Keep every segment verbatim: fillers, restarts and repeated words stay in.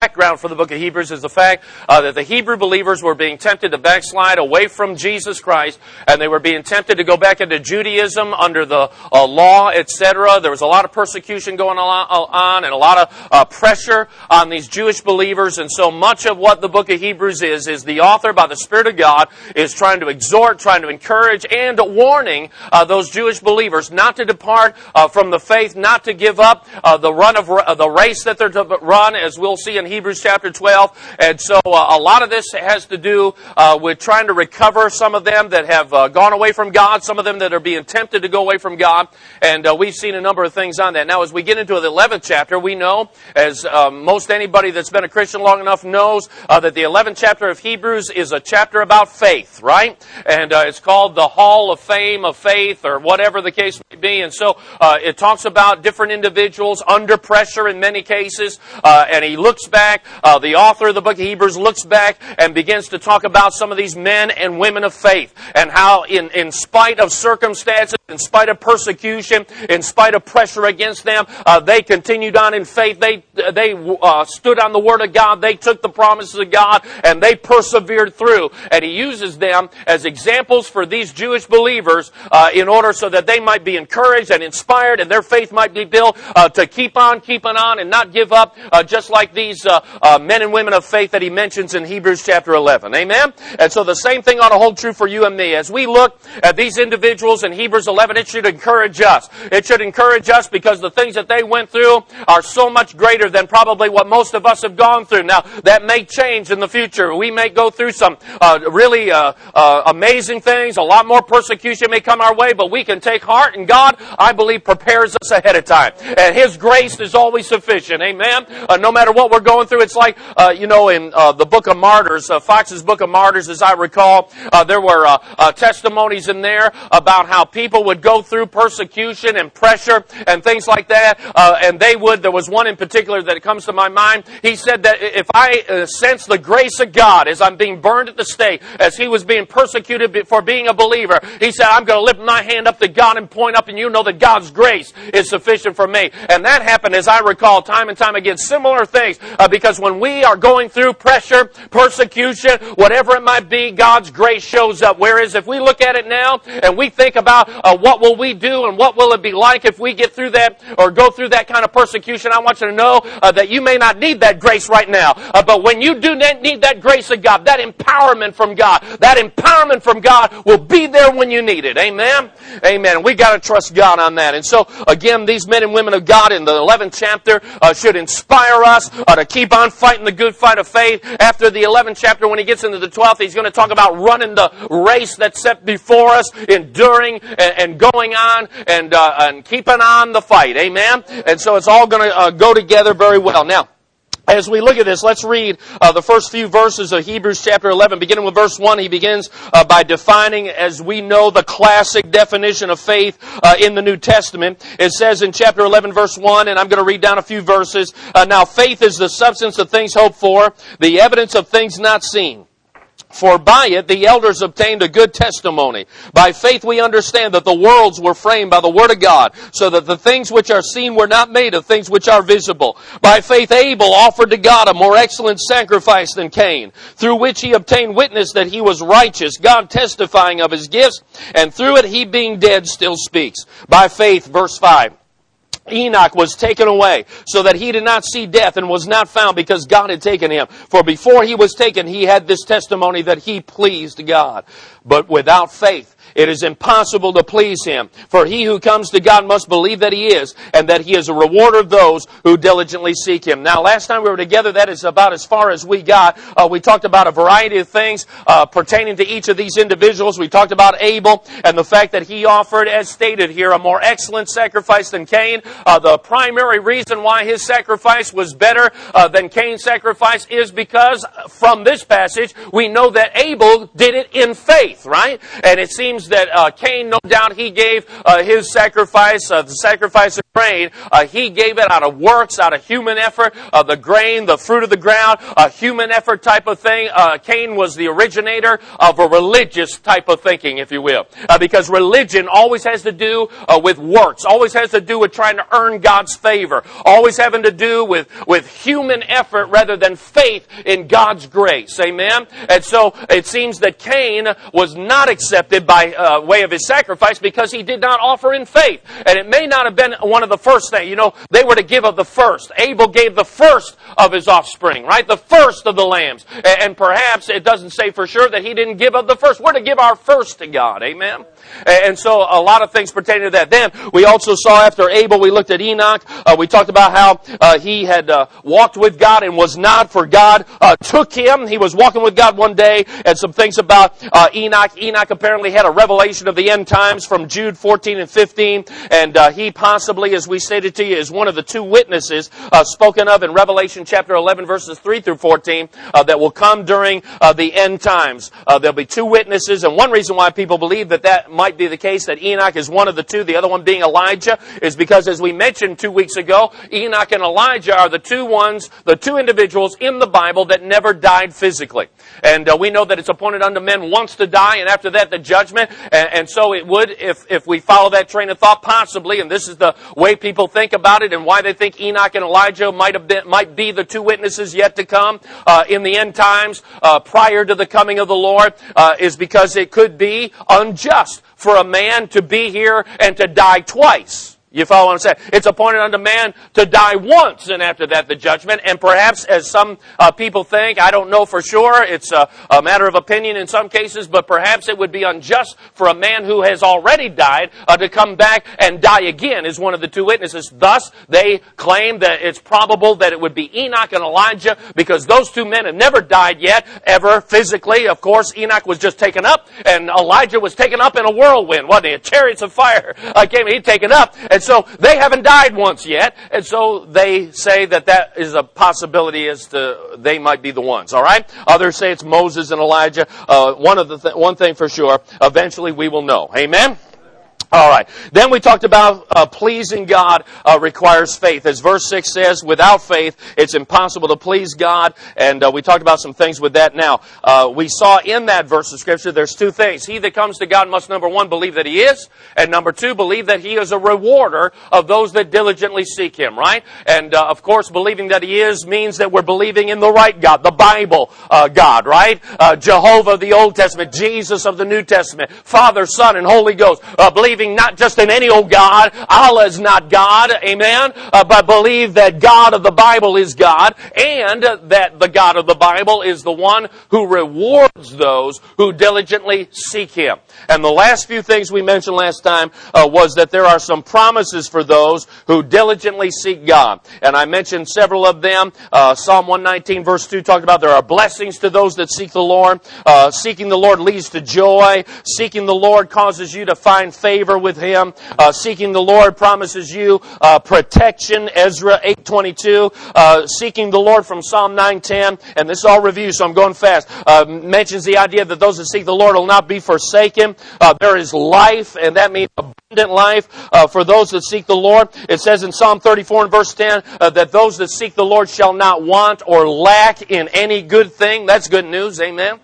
background for the book of Hebrews is the fact uh, that the Hebrew believers were being tempted to backslide away from Jesus Christ, and they were being tempted to go back into Judaism under the uh, law, et cetera. There was a lot of persecution going on and a lot of uh, pressure on these Jewish believers, and so much of what the book of Hebrews is, is the author, by the Spirit of God, is trying to exhort, trying to encourage, and warning uh, those Jewish believers not to depart uh, from the faith, not to give up uh, the run of uh, the race that they're to run, as we'll see in Hebrews chapter twelve. And so uh, a lot of this has to do uh, with trying to recover some of them that have uh, gone away from God, some of them that are being tempted to go away from God. And uh, we've seen a number of things on that. Now, as we get into the eleventh chapter, we know, as uh, most anybody that's been a Christian long enough knows, uh, that the eleventh chapter of Hebrews is a chapter about faith, right? And uh, it's called the Hall of Fame of Faith, or whatever the case may be. And so uh, it talks about different individuals under pressure in many cases. Uh, and he looks back, uh, the author of the book of Hebrews looks back and begins to talk about some of these men and women of faith, and how in, in spite of circumstances, in spite of persecution, in spite of pressure against them, uh, they continued on in faith. They they uh, stood on the Word of God. They took the promises of God, and they persevered through. And he uses them as examples for these Jewish believers uh, in order so that they might be encouraged and inspired, and their faith might be built uh, to keep on keeping on and not give up, uh, just like these uh, uh, men and women of faith that he mentions in Hebrews chapter eleven. Amen? And so the same thing ought to hold true for you and me. As we look at these individuals in Hebrews eleven, it should encourage us. It should encourage us because the things that they went through are so much greater than probably what most of us have gone through. Now, that may change in the future. We may go through some uh, really uh, uh, amazing things. A lot more persecution may come our way, but we can take heart, and God, I believe, prepares us ahead of time. And His grace is always sufficient. Amen? Uh, no matter what we're going through, it's like, uh, you know, in uh, the Book of Martyrs, uh, Fox's Book of Martyrs, as I recall, uh, there were uh, uh, testimonies in there about how people would go through persecution and pressure and things like that, uh, and they would, there was one in particular that comes to my mind. He said that if I uh, sense the grace of God as I'm being burned at the stake, as he was being persecuted for being a believer, he said, I'm going to lift my hand up to God and point up, and you know that God's grace is sufficient for me. And that happened, as I recall, time and time again, similar things, uh, because when we are going through pressure, persecution, whatever it might be, God's grace shows up. Whereas if we look at it now and we think about uh, what will we do and what will it be like if we get through that or go through that kind of persecution, I want you to know uh, that you may not need that grace right now. Uh, but when you do need that grace of God, that empowerment from God, that empowerment from God will be there when you need it. Amen? Amen. We got to trust God on that. And so, again, these men and women of God in the eleventh chapter uh, should inspire us uh, to keep on fighting the good fight of faith. After the eleventh chapter, when he gets into the twelfth, he's going to talk about running the race that's set before us, enduring and, and going on and, uh, and keeping on the fight. Amen? And so it's all going to uh, go together very well. Now, as we look at this, let's read uh, the first few verses of Hebrews chapter eleven. Beginning with verse one, he begins uh, by defining, as we know, the classic definition of faith uh, in the New Testament. It says in chapter eleven, verse one, and I'm going to read down a few verses. Uh, now, faith is the substance of things hoped for, the evidence of things not seen. For by it the elders obtained a good testimony. By faith we understand that the worlds were framed by the Word of God, so that the things which are seen were not made of things which are visible. By faith Abel offered to God a more excellent sacrifice than Cain, through which he obtained witness that he was righteous, God testifying of his gifts, and through it he being dead still speaks. By faith, verse five. Enoch was taken away so that he did not see death and was not found because God had taken him. For before he was taken, he had this testimony that he pleased God. But without faith, it is impossible to please Him. For he who comes to God must believe that He is, and that He is a rewarder of those who diligently seek Him. Now, last time we were together, that is about as far as we got. Uh, we talked about a variety of things uh, pertaining to each of these individuals. We talked about Abel and the fact that he offered, as stated here, a more excellent sacrifice than Cain. Uh, the primary reason why his sacrifice was better uh, than Cain's sacrifice is because from this passage, we know that Abel did it in faith, right? And it seems is that uh, Cain, no doubt, he gave uh, his sacrifice, uh, the sacrifice of grain. Uh, he gave it out of works, out of human effort. Uh, the grain, the fruit of the ground, a human effort type of thing. Uh, Cain was the originator of a religious type of thinking, if you will. Uh, because religion always has to do uh, with works, always has to do with trying to earn God's favor, always having to do with, with human effort rather than faith in God's grace. Amen? And so it seems that Cain was not accepted by uh, way of his sacrifice because he did not offer in faith. And it may not have been one of the first things. You know, they were to give of the first. Abel gave the first of his offspring, right? The first of the lambs. And perhaps it doesn't say for sure that he didn't give of the first. We're to give our first to God. Amen? And so a lot of things pertaining to that. Then we also saw after Abel, we looked at Enoch. Uh, we talked about how uh, he had uh, walked with God and was not, for God uh, took him. He was walking with God one day, and some things about uh, Enoch. Enoch apparently had a revelation of the end times from Jude fourteen and fifteen, and uh, he possibly, as we stated to you, is one of the two witnesses uh, spoken of in Revelation chapter eleven, verses three through fourteen, uh, that will come during uh, the end times. Uh, there'll be two witnesses, and one reason why people believe that that might be the case, that Enoch is one of the two, the other one being Elijah, is because, as we mentioned two weeks ago, Enoch and Elijah are the two ones, the two individuals in the Bible that never died physically. And uh, we know that it's appointed unto men once to die, and after that the judgment. And, and so it would, if, if we follow that train of thought, possibly, and this is the way people think about it and why they think Enoch and Elijah might have been, might be the two witnesses yet to come uh, in the end times uh, prior to the coming of the Lord, uh, is because it could be unjust for a man to be here and to die twice. You follow what I'm saying? It's appointed unto man to die once, and after that the judgment. And perhaps, as some uh, people think, I don't know for sure, it's a, a matter of opinion in some cases, but perhaps it would be unjust for a man who has already died uh, to come back and die again as one of the two witnesses. Thus, they claim that it's probable that it would be Enoch and Elijah, because those two men have never died yet, ever, physically. Of course, Enoch was just taken up, and Elijah was taken up in a whirlwind, wasn't he? A chariots of fire uh, came, he'd taken up. And so they haven't died once yet, and so they say that that is a possibility as to they might be the ones. All right. Others say it's Moses and Elijah. Uh, one of the th- one thing for sure, eventually we will know. Amen. All right. Then we talked about uh, pleasing God uh, requires faith. As verse six says, without faith, it's impossible to please God. And uh, we talked about some things with that. Now, uh, we saw in that verse of Scripture, there's two things. He that comes to God must, number one, believe that He is. And number two, believe that He is a rewarder of those that diligently seek Him, right? And, uh, of course, believing that He is means that we're believing in the right God, the Bible uh, God, right? Uh, Jehovah of the Old Testament, Jesus of the New Testament, Father, Son, and Holy Ghost. Uh, believing not just in any old God. Allah is not God, amen, uh, but believe that God of the Bible is God, and uh, that the God of the Bible is the one who rewards those who diligently seek Him. And the last few things we mentioned last time uh, was that there are some promises for those who diligently seek God. And I mentioned several of them. Uh, Psalm one nineteen verse two talked about there are blessings to those that seek the Lord. Uh, seeking the Lord leads to joy. Seeking the Lord causes you to find favor with Him. Uh, seeking the Lord promises you uh, protection, Ezra eight twenty-two. Uh, seeking the Lord from Psalm nine ten. And this is all review, so I'm going fast. Uh, mentions the idea that those that seek the Lord will not be forsaken. Uh, there is life, and that means abundant life uh, for those that seek the Lord. It says in Psalm thirty-four and verse ten uh, that those that seek the Lord shall not want or lack in any good thing. That's good news. Amen.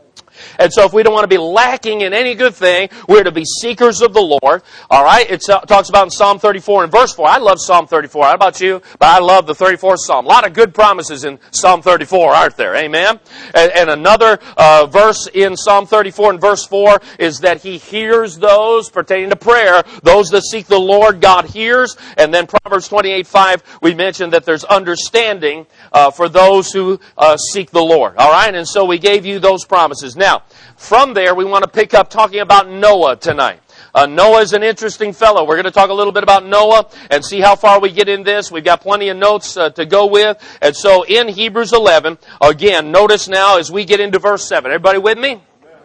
And so if we don't want to be lacking in any good thing, we're to be seekers of the Lord. All right? It talks about in Psalm thirty-four and verse four. I love Psalm thirty-four. I don't know about you, but I love the thirty-fourth Psalm. A lot of good promises in Psalm thirty-four, aren't there? Amen? And, and another uh, verse in Psalm thirty-four and verse four is that He hears those pertaining to prayer. Those that seek the Lord, God hears. And then Proverbs twenty-eight five, we mentioned that there's understanding uh, for those who uh, seek the Lord. All right? And so we gave you those promises. Now, Now, from there, we want to pick up talking about Noah tonight. Uh, Noah is an interesting fellow. We're going to talk a little bit about Noah and see how far we get in this. We've got plenty of notes uh, to go with. And so in Hebrews eleven, again, notice now as we get into verse seven. Everybody with me?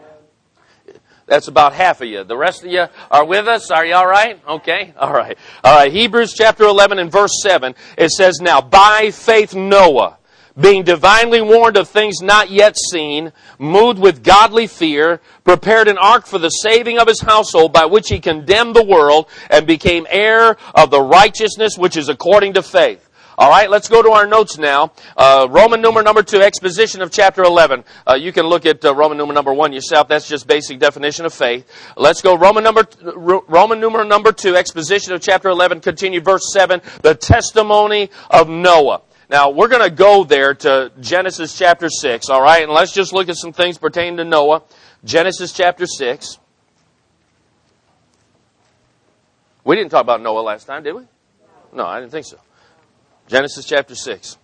That's about half of you. The rest of you are with us? Are you all right? Okay. All right. All right. Hebrews chapter eleven and verse seven. It says, now, by faith Noah, being divinely warned of things not yet seen, moved with godly fear, prepared an ark for the saving of his household, by which he condemned the world and became heir of the righteousness which is according to faith. All right, let's go to our notes now. Uh, Roman numeral number two, exposition of chapter eleven. Uh, you can look at uh, Roman numeral number one yourself. That's just basic definition of faith. Let's go Roman number Roman numeral number two, exposition of chapter eleven. Continue verse seven. The testimony of Noah. Now, we're going to go there to Genesis chapter six, all right? And let's just look at some things pertaining to Noah. Genesis chapter six. We didn't talk about Noah last time, did we? No, I didn't think so. Genesis chapter six.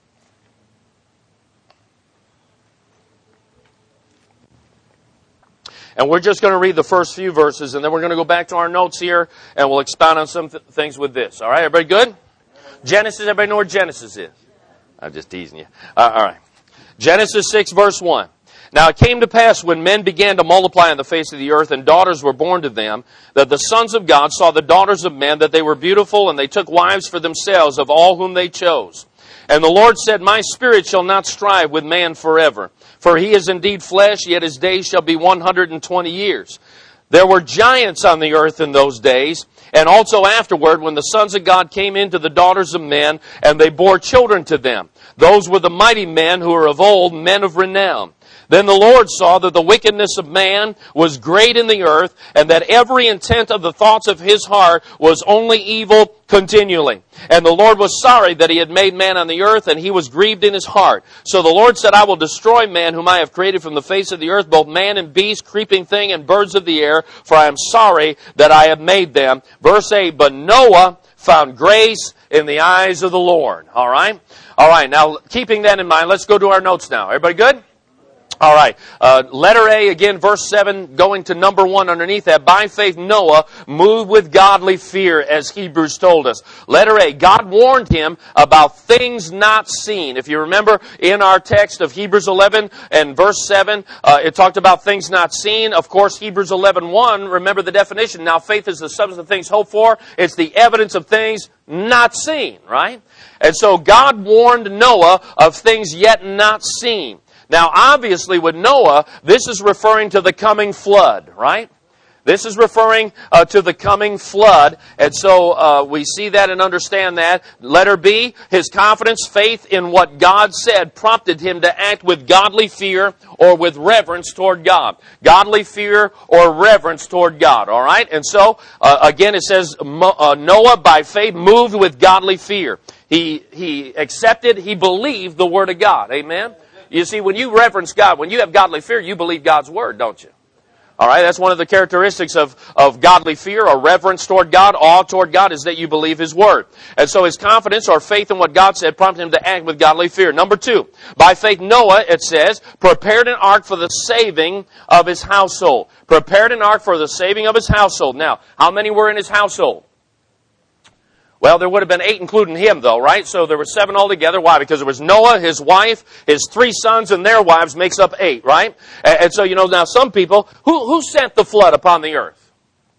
And we're just going to read the first few verses, and then we're going to go back to our notes here, and we'll expound on some th- things with this. All right, everybody good? Genesis, everybody know where Genesis is? I'm just teasing you. Uh, all right. Genesis six, verse one. Now it came to pass when men began to multiply on the face of the earth, and daughters were born to them, that the sons of God saw the daughters of men, that they were beautiful, and they took wives for themselves of all whom they chose. And the Lord said, My spirit shall not strive with man forever, for he is indeed flesh, yet his days shall be one hundred and twenty years. There were giants on the earth in those days, and also afterward, when the sons of God came into the daughters of men, and they bore children to them. Those were the mighty men who were of old, men of renown. Then the Lord saw that the wickedness of man was great in the earth, and that every intent of the thoughts of his heart was only evil continually. And the Lord was sorry that he had made man on the earth, and he was grieved in his heart. So the Lord said, I will destroy man whom I have created from the face of the earth, both man and beast, creeping thing, and birds of the air, for I am sorry that I have made them. Verse eight, but Noah found grace in the eyes of the Lord. All right? All right, now keeping that in mind, let's go to our notes now. Everybody good? All right. Uh, letter A, again, verse seven, going to number one underneath that. By faith, Noah moved with godly fear, as Hebrews told us. Letter A, God warned him about things not seen. If you remember in our text of Hebrews eleven and verse seven, uh, it talked about things not seen. Of course, Hebrews eleven one, remember the definition. Now, faith is the substance of things hoped for. It's the evidence of things not seen, right? And so God warned Noah of things yet not seen. Now, obviously, with Noah, this is referring to the coming flood, right? This is referring uh, to the coming flood. And so uh, we see that and understand that. Letter B, his confidence, faith in what God said prompted him to act with godly fear or with reverence toward God. Godly fear or reverence toward God, all right? And so, uh, again, it says uh, Noah, by faith, moved with godly fear. He, he accepted, he believed the Word of God. Amen? You see, when you reverence God, when you have godly fear, you believe God's Word, don't you? All right, that's one of the characteristics of, of godly fear or reverence toward God, awe toward God, is that you believe His Word. And so his confidence or faith in what God said prompted him to act with godly fear. Number two, by faith Noah, it says, prepared an ark for the saving of his household. Prepared an ark for the saving of his household. Now, how many were in his household? Well, there would have been eight including him, though, right? So there were seven altogether. Why? Because there was Noah, his wife, his three sons, and their wives makes up eight, right? And so, you know, now some people, who, who sent the flood upon the earth?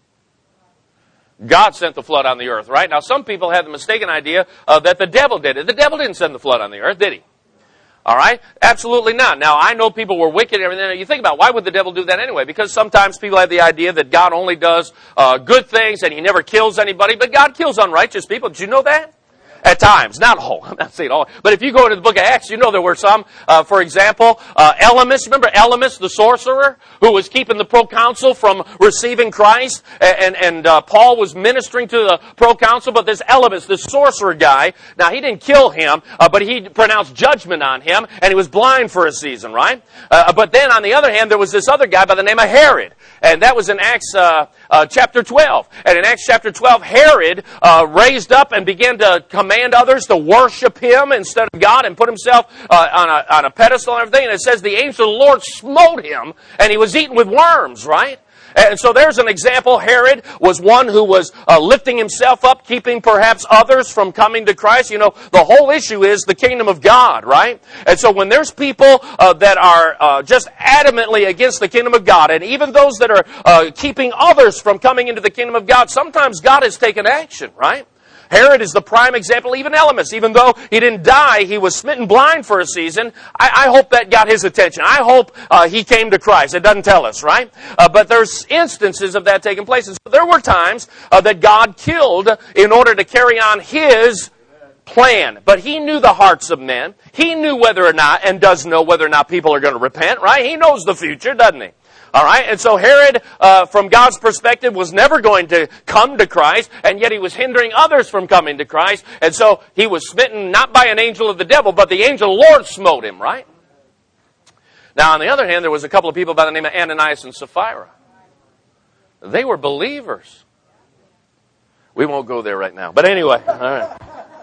God sent the flood on the earth, right? Now some people have the mistaken idea uh, that the devil did it. The devil didn't send the flood on the earth, did he? All right? Absolutely not. Now, I know people were wicked and everything. You think about, why would the devil do that anyway? Because sometimes people have the idea that God only does uh, good things and He never kills anybody. But God kills unrighteous people. Did you know that? At times. Not all. I'm not saying all. But if you go into the book of Acts, you know there were some. Uh, for example, uh, Elymas. Remember Elymas, the sorcerer, who was keeping the proconsul from receiving Christ? And, and uh, Paul was ministering to the proconsul. But this Elymas, this sorcerer guy, now he didn't kill him, uh, but he pronounced judgment on him. And he was blind for a season, right? Uh, but then on the other hand, there was this other guy by the name of Herod. And that was in Acts uh, uh, chapter twelve. And in Acts chapter twelve, Herod uh, raised up and began to command others to worship him instead of God and put himself uh, on, a, on a pedestal and everything. And it says the angel of the Lord smote him and he was eaten with worms, right? And so there's an example. Herod was one who was uh, lifting himself up, keeping perhaps others from coming to Christ. You know, the whole issue is the kingdom of God, right? And so when there's people uh, that are uh, just adamantly against the kingdom of God, and even those that are uh, keeping others from coming into the kingdom of God, sometimes God has taken action, right? Herod is the prime example, even Elymas. Even though he didn't die, he was smitten blind for a season. I, I hope that got his attention. I hope uh, he came to Christ. It doesn't tell us, right? Uh, but there's instances of that taking place. And so there were times uh, that God killed in order to carry on His plan. But He knew the hearts of men. He knew whether or not, and does know whether or not people are going to repent, right? He knows the future, doesn't He? All right, and so Herod, uh, from God's perspective, was never going to come to Christ, and yet he was hindering others from coming to Christ, and so he was smitten not by an angel of the devil, but the angel of the Lord smote him, right? Now, on the other hand, there was a couple of people by the name of Ananias and Sapphira. They were believers. We won't go there right now, but anyway, all right.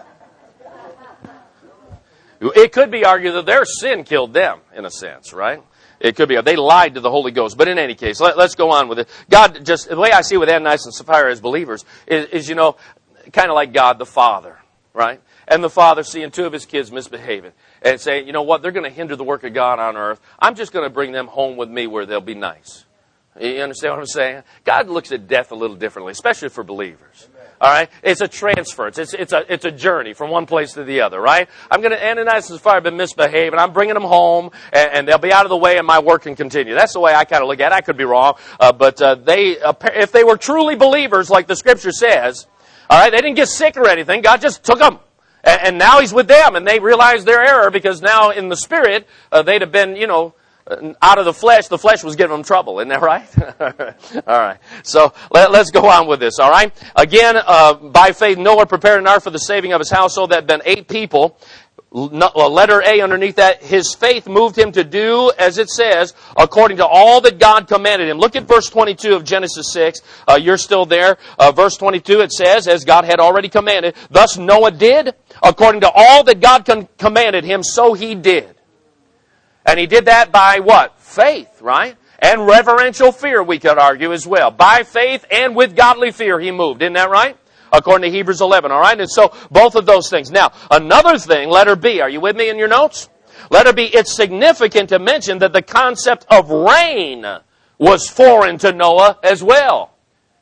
It could be argued that their sin killed them, in a sense, right? It could be. They lied to the Holy Ghost. But in any case, let, let's go on with it. God, just the way I see with Ananias and Sapphira as believers is, is, you know, kind of like God the Father, right? And the Father seeing two of His kids misbehaving and saying, you know what, they're going to hinder the work of God on earth. I'm just going to bring them home with me where they'll be nice. You understand what I'm saying? God looks at death a little differently, especially for believers. All right? It's a transference. It's, it's, a, it's a journey from one place to the other, right? I'm going to, Ananias and Sapphira have been misbehaving. I'm bringing them home, and, and they'll be out of the way, and my work can continue. That's the way I kind of look at it. I could be wrong. Uh, but uh, they, uh, if they were truly believers, like the Scripture says, all right, they didn't get sick or anything. God just took them. And, and now He's with them, and they realize their error, because now in the Spirit, uh, they'd have been, you know, out of the flesh. The flesh was giving them trouble. Isn't that right? All right. So let, let's go on with this. All right. Again, uh, by faith, Noah prepared an ark for the saving of his household. That had been eight people. Letter A underneath that, his faith moved him to do, as it says, according to all that God commanded him. Look at verse twenty-two of Genesis six. Uh, you're still there. Uh, verse twenty-two, it says, as God had already commanded, thus Noah did, according to all that God con- commanded him, so he did. And he did that by what? Faith, right? And reverential fear, we could argue as well. By faith and with godly fear he moved. Isn't that right? According to Hebrews eleven, all right? And so, both of those things. Now, another thing, letter B. Are you with me in your notes? Letter B, it's significant to mention that the concept of rain was foreign to Noah as well.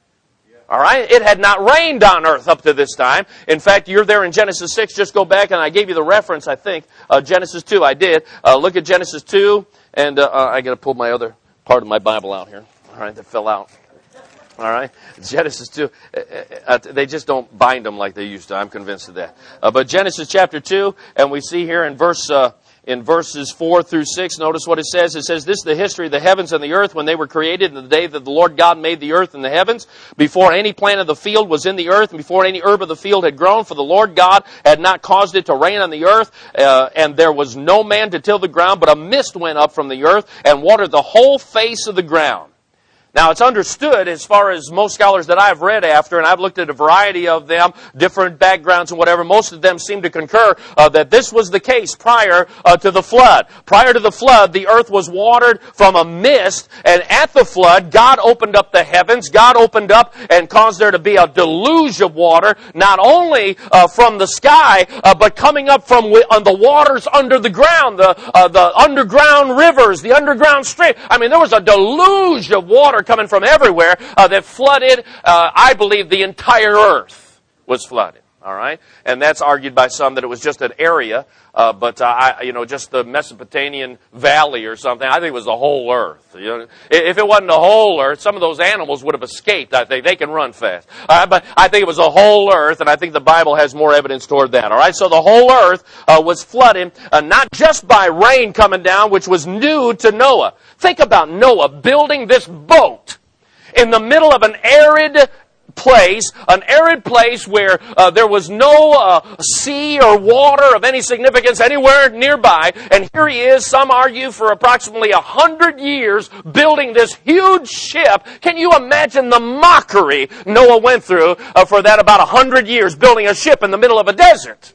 All right? It had not rained on earth up to this time. In fact, you're there in Genesis six. Just go back, and I gave you the reference, I think. Uh, Genesis two, I did. Uh, look at Genesis two, and uh, I got to pull my other part of my Bible out here. All right, that fell out. All right? Genesis two. Uh, uh, they just don't bind them like they used to. I'm convinced of that. Uh, but Genesis chapter two, and we see here in verse... Uh, In verses four through six, notice what it says. It says, this is the history of the heavens and the earth when they were created in the day that the Lord God made the earth and the heavens, before any plant of the field was in the earth, and before any herb of the field had grown, for the Lord God had not caused it to rain on the earth, uh, and there was no man to till the ground, but a mist went up from the earth and watered the whole face of the ground. Now, it's understood, as far as most scholars that I've read after, and I've looked at a variety of them, different backgrounds and whatever, most of them seem to concur uh, that this was the case prior uh, to the flood. Prior to the flood, the earth was watered from a mist, and at the flood, God opened up the heavens. God opened up and caused there to be a deluge of water, not only uh, from the sky, uh, but coming up from wi- on the waters under the ground, the, uh, the underground rivers, the underground stream. I mean, there was a deluge of water coming from everywhere uh, that flooded, uh, I believe, the entire earth was flooded. All right, and that's argued by some that it was just an area, uh, but uh, I, you know, just the Mesopotamian valley or something. I think it was the whole earth. You know, if it wasn't the whole earth, some of those animals would have escaped. I think they can run fast, uh, but I think it was the whole earth, and I think the Bible has more evidence toward that. All right, so the whole earth uh, was flooded, uh, not just by rain coming down, which was new to Noah. Think about Noah building this boat in the middle of an arid place, an arid place where uh, there was no uh, sea or water of any significance anywhere nearby. And here he is, some argue, for approximately a hundred years building this huge ship. Can you imagine the mockery Noah went through uh, for that about a hundred years, building a ship in the middle of a desert?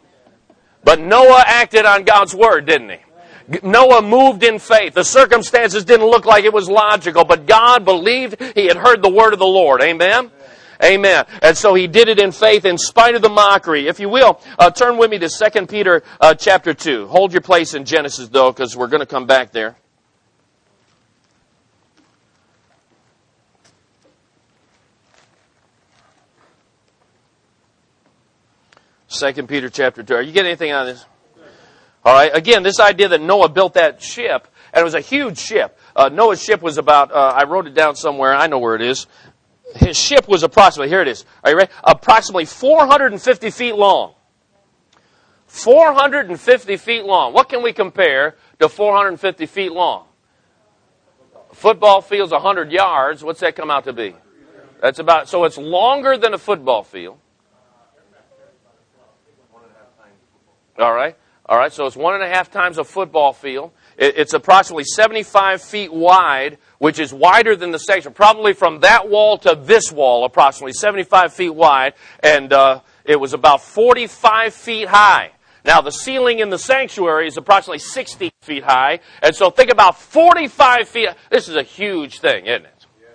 But Noah acted on God's word, didn't he? Noah moved in faith. The circumstances didn't look like it was logical, but God believed he had heard the word of the Lord. Amen? Amen. And so he did it in faith in spite of the mockery. If you will, uh, turn with me to Second Peter uh, chapter two. Hold your place in Genesis, though, because we're going to come back there. Second Peter chapter two. Are you getting anything out of this? All right. Again, this idea that Noah built that ship, and it was a huge ship. Uh, Noah's ship was about, uh, I wrote it down somewhere. I know where it is. His ship was approximately, here it is. Are you ready? Approximately four hundred fifty feet long. four hundred fifty feet long. What can we compare to four hundred fifty feet long? Football field's one hundred yards. What's that come out to be? That's about, so it's longer than a football field. All right. All right. So it's one and a half times a football field. It, it's approximately seventy-five feet wide, which is wider than the section. Probably from that wall to this wall, approximately seventy-five feet wide. And uh, it was about forty-five feet high. Now, the ceiling in the sanctuary is approximately sixty feet high. And so think about forty-five feet. This is a huge thing, isn't it?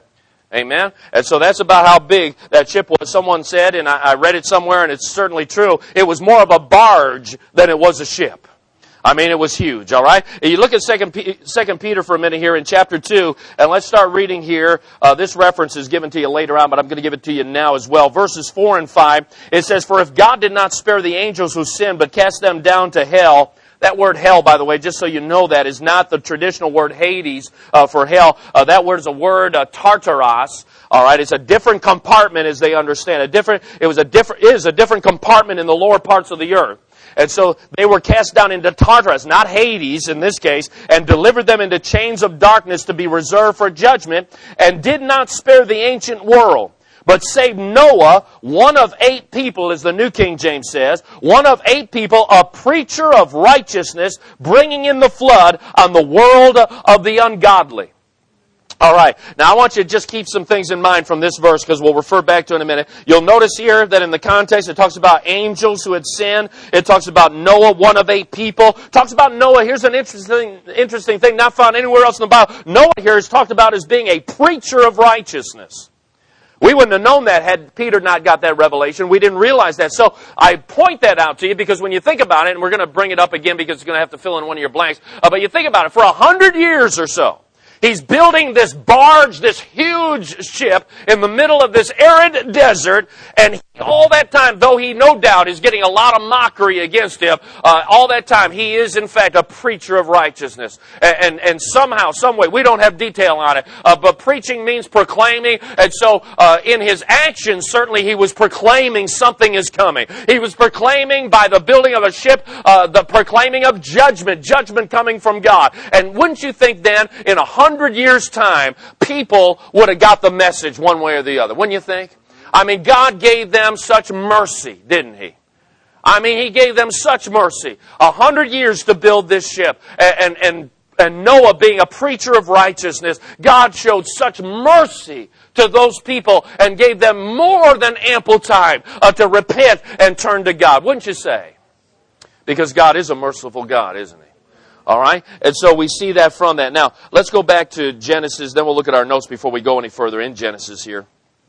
Amen? And so that's about how big that ship was. Someone said, and I, I read it somewhere, and it's certainly true, it was more of a barge than it was a ship. I mean, it was huge, all right? You look at Second Peter for a minute here in chapter two, and let's start reading here. Uh, this reference is given to you later on, but I'm going to give it to you now as well. Verses four and five, it says, "For if God did not spare the angels who sinned, but cast them down to hell," that word hell, by the way, just so you know that, is not the traditional word Hades uh, for hell. Uh, that word is a word uh, Tartaros. All right, it's a different compartment, as they understand. A different, it was a different, is a different compartment in the lower parts of the earth. And so they were cast down into Tartarus, not Hades in this case, and delivered them into chains of darkness to be reserved for judgment, and did not spare the ancient world, but saved Noah, one of eight people, as the New King James says, one of eight people, a preacher of righteousness, bringing in the flood on the world of the ungodly. All right. Now, I want you to just keep some things in mind from this verse, because we'll refer back to it in a minute. You'll notice here that in the context, it talks about angels who had sinned. It talks about Noah, one of eight people. It talks about Noah. Here's an interesting, interesting thing not found anywhere else in the Bible. Noah here is talked about as being a preacher of righteousness. We wouldn't have known that had Peter not got that revelation. We didn't realize that. So I point that out to you because when you think about it, and we're going to bring it up again because it's going to have to fill in one of your blanks, uh, but you think about it, for a hundred years or so, he's building this barge, this huge ship in the middle of this arid desert, and he, all that time, though he no doubt is getting a lot of mockery against him, uh, all that time he is in fact a preacher of righteousness. And, and, and somehow, some way, we don't have detail on it, uh, but preaching means proclaiming, and so uh, in his actions, certainly he was proclaiming something is coming. He was proclaiming by the building of a ship, uh, the proclaiming of judgment, judgment coming from God. And wouldn't you think then, in a hundred years' time, people would have got the message one way or the other? Wouldn't you think? I mean, God gave them such mercy, didn't He? I mean, He gave them such mercy. A hundred years to build this ship. And, and, and Noah being a preacher of righteousness, God showed such mercy to those people and gave them more than ample time uh, to repent and turn to God. Wouldn't you say? Because God is a merciful God, isn't He? All right? And so we see that from that. Now, let's go back to Genesis. Then we'll look at our notes before we go any further in Genesis here.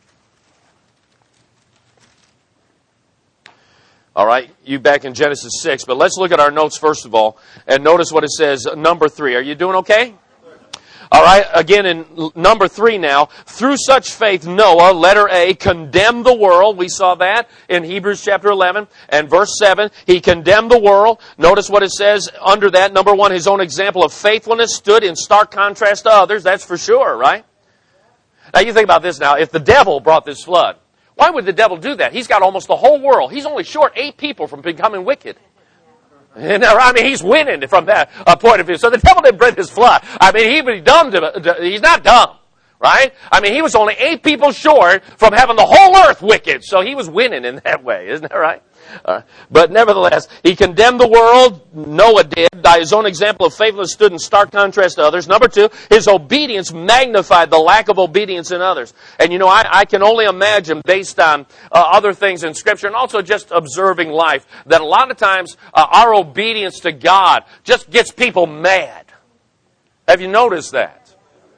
All right? You back in Genesis six. But let's look at our notes first of all. And notice what it says, number three. Are you doing okay? All right, again in number three now, through such faith Noah, letter A, condemned the world. We saw that in Hebrews chapter eleven and verse seven. He condemned the world. Notice what it says under that. Number one, his own example of faithfulness stood in stark contrast to others. That's for sure, right? Now you think about this now. If the devil brought this flood, why would the devil do that? He's got almost the whole world. He's only short eight people from becoming wicked. And, I mean, he's winning from that uh, point of view. So the devil didn't bring this flood. I mean, he was dumb. To, to, he's not dumb, right? I mean, he was only eight people short from having the whole earth wicked. So he was winning in that way. Isn't that right? Uh, but nevertheless, he condemned the world. Noah did. By his own example of faithfulness stood in stark contrast to others. Number two, his obedience magnified the lack of obedience in others. And you know, I, I can only imagine, based on uh, other things in Scripture and also just observing life, that a lot of times uh, our obedience to God just gets people mad. Have you noticed that?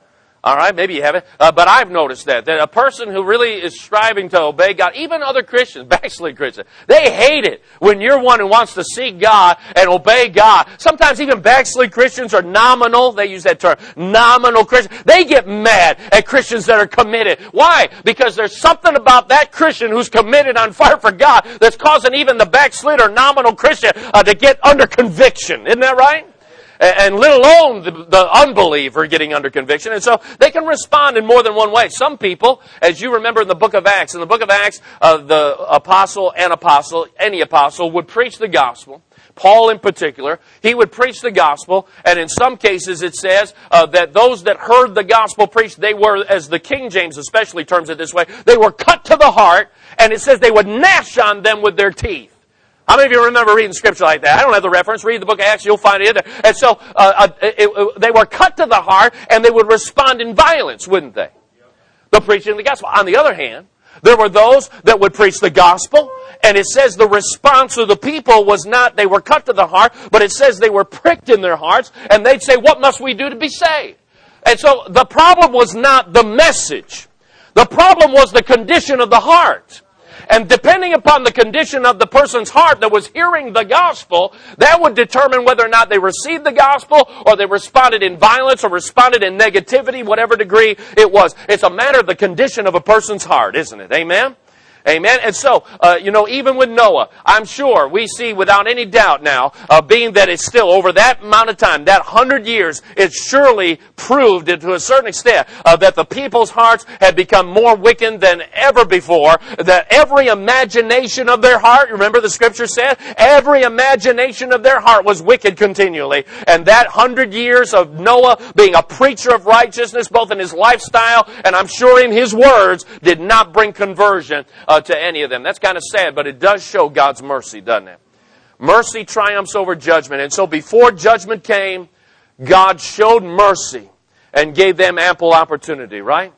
All right, maybe you haven't, uh, but I've noticed that, that a person who really is striving to obey God, even other Christians, backslid Christians, they hate it when you're one who wants to seek God and obey God. Sometimes even backslid Christians are nominal, they use that term, nominal Christians. They get mad at Christians that are committed. Why? Because there's something about that Christian who's committed on fire for God that's causing even the backslid or nominal Christian uh, to get under conviction. Isn't that right? And let alone the, the unbeliever getting under conviction. And so they can respond in more than one way. Some people, as you remember in the book of Acts, in the book of Acts, uh, the apostle, an apostle, any apostle would preach the gospel. Paul in particular, he would preach the gospel, and in some cases it says uh, that those that heard the gospel preached, they were, as the King James especially terms it this way, they were cut to the heart, and it says they would gnash on them with their teeth. How many of you remember reading scripture like that? I don't have the reference. Read the book of Acts, you'll find it in there. And so uh, uh, it, it, they were cut to the heart, and they would respond in violence, wouldn't they? The preaching of the gospel. On the other hand, there were those that would preach the gospel, and it says the response of the people was not they were cut to the heart, but it says they were pricked in their hearts, and they'd say, what must we do to be saved? And so the problem was not the message. The problem was the condition of the heart. And depending upon the condition of the person's heart that was hearing the gospel, that would determine whether or not they received the gospel or they responded in violence or responded in negativity, whatever degree it was. It's a matter of the condition of a person's heart, isn't it? Amen? Amen. And so, uh, you know, even with Noah, I'm sure we see without any doubt now, uh, being that it's still over that amount of time, that hundred years, it surely proved it to a certain extent uh, that the people's hearts had become more wicked than ever before, that every imagination of their heart, remember the scripture said, every imagination of their heart was wicked continually. And that hundred years of Noah being a preacher of righteousness, both in his lifestyle and I'm sure in his words, did not bring conversion Uh, to any of them. That's kind of sad, but it does show God's mercy, doesn't it? Mercy triumphs over judgment. And so before judgment came, God showed mercy and gave them ample opportunity, right?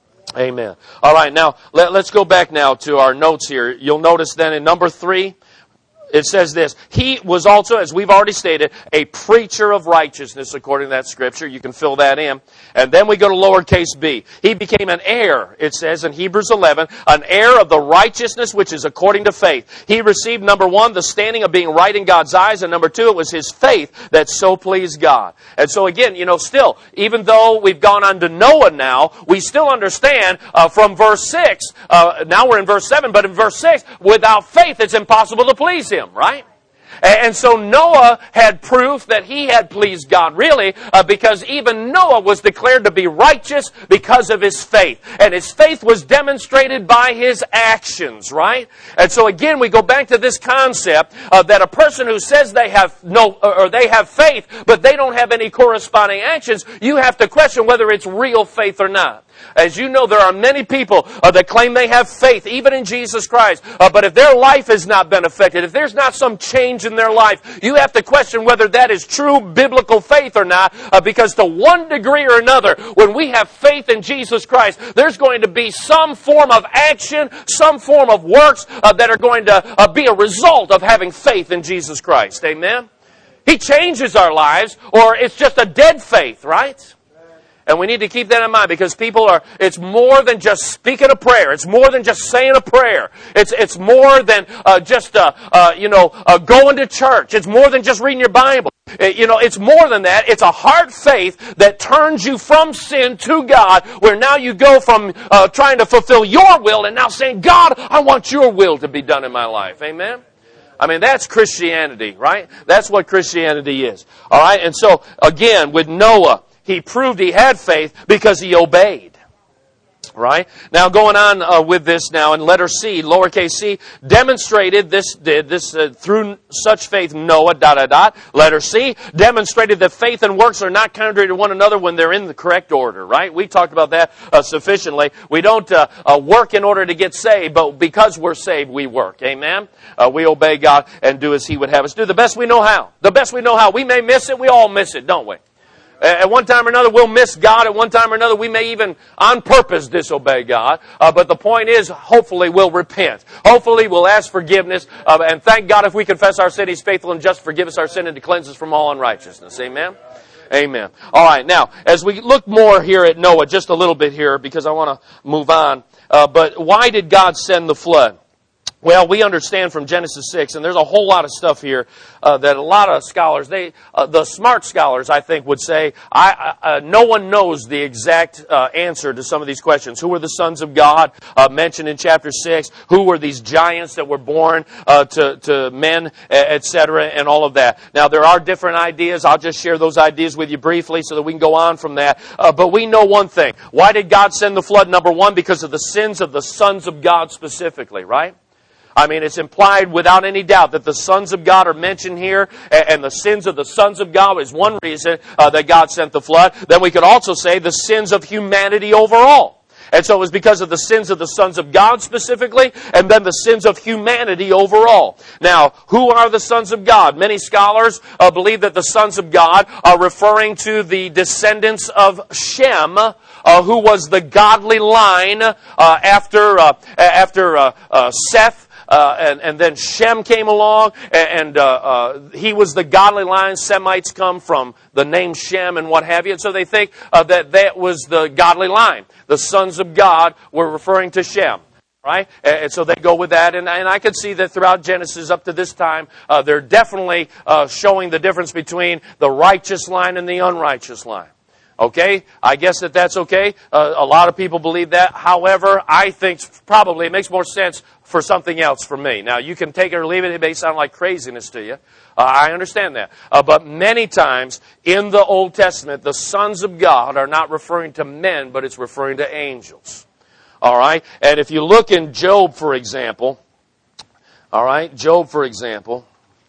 Amen. All right, now let, let's go back now to our notes here. You'll notice then in number three, it says this, he was also, as we've already stated, a preacher of righteousness according to that scripture. You can fill that in. And then we go to lowercase b. He became an heir, it says in Hebrews eleven, an heir of the righteousness which is according to faith. He received, number one, the standing of being right in God's eyes, and number two, it was his faith that so pleased God. And so again, you know, still, even though we've gone on to Noah now, we still understand uh, from verse six, uh, now we're in verse seven, but in verse six, without faith it's impossible to please him. Right? And so Noah had proof that he had pleased God, really, uh, because even Noah was declared to be righteous because of his faith. And his faith was demonstrated by his actions, right? And so again, we go back to this concept uh, that a person who says they have no, or they have faith, but they don't have any corresponding actions, you have to question whether it's real faith or not. As you know, there are many people uh, that claim they have faith, even in Jesus Christ. Uh, but if their life has not been affected, if there's not some change in their life, you have to question whether that is true biblical faith or not. Uh, because to one degree or another, when we have faith in Jesus Christ, there's going to be some form of action, some form of works uh, that are going to uh, be a result of having faith in Jesus Christ. Amen? He changes our lives, or it's just a dead faith, right? And we need to keep that in mind because people are, it's more than just speaking a prayer. It's more than just saying a prayer. It's it's more than uh, just, uh, uh, you know, uh, going to church. It's more than just reading your Bible. It, you know, it's more than that. It's a heart faith that turns you from sin to God, where now you go from uh, trying to fulfill your will and now saying, God, I want your will to be done in my life. Amen? I mean, that's Christianity, right? That's what Christianity is. All right? And so, again, with Noah, he proved he had faith because he obeyed. Right? Now going on uh, with this now in letter C, lowercase c, demonstrated this did this uh, through such faith Noah, dot, dot, dot. Letter C, demonstrated that faith and works are not contrary to one another when they're in the correct order. Right? We talked about that uh, sufficiently. We don't uh, uh, work in order to get saved, but because we're saved, we work. Amen? Uh, we obey God and do as He would have us do. The best we know how. The best we know how. We may miss it. We all miss it, don't we? At one time or another, we'll miss God. At one time or another, we may even on purpose disobey God. Uh, but the point is, hopefully we'll repent. Hopefully we'll ask forgiveness. Uh, and thank God if we confess our sin, He's faithful and just to forgive us our sin and to cleanse us from all unrighteousness. Amen? Amen. All right, now, as we look more here at Noah, just a little bit here, because I want to move on. Uh, but why did God send the flood? Well, we understand from Genesis six, and there's a whole lot of stuff here uh, that a lot of scholars, they, uh, the smart scholars, I think, would say, I, uh, no one knows the exact uh, answer to some of these questions. Who were the sons of God uh, mentioned in chapter six? Who were these giants that were born uh, to, to men, et cetera, and all of that? Now, there are different ideas. I'll just share those ideas with you briefly so that we can go on from that. Uh, but we know one thing. Why did God send the flood? Number one, because of the sins of the sons of God specifically, right? I mean, it's implied without any doubt that the sons of God are mentioned here, and the sins of the sons of God is one reason uh, that God sent the flood. Then we could also say the sins of humanity overall. And so it was because of the sins of the sons of God specifically, and then the sins of humanity overall. Now, who are the sons of God? Many scholars uh, believe that the sons of God are referring to the descendants of Shem, uh, who was the godly line uh, after uh, after uh, uh, Seth. Uh, and, and then Shem came along, and uh, uh, he was the godly line. Semites come from the name Shem and what have you. And so they think uh, that that was the godly line. The sons of God were referring to Shem. Right? And so they go with that. And, and I can see that throughout Genesis up to this time, uh, they're definitely uh, showing the difference between the righteous line and the unrighteous line. Okay? I guess that that's okay. Uh, a lot of people believe that. However, I think probably it makes more sense for something else for me. Now, you can take it or leave it. It may sound like craziness to you. Uh, I understand that. Uh, but many times in the Old Testament, the sons of God are not referring to men, but it's referring to angels. All right? And if you look in Job, for example, all right, Job, for example,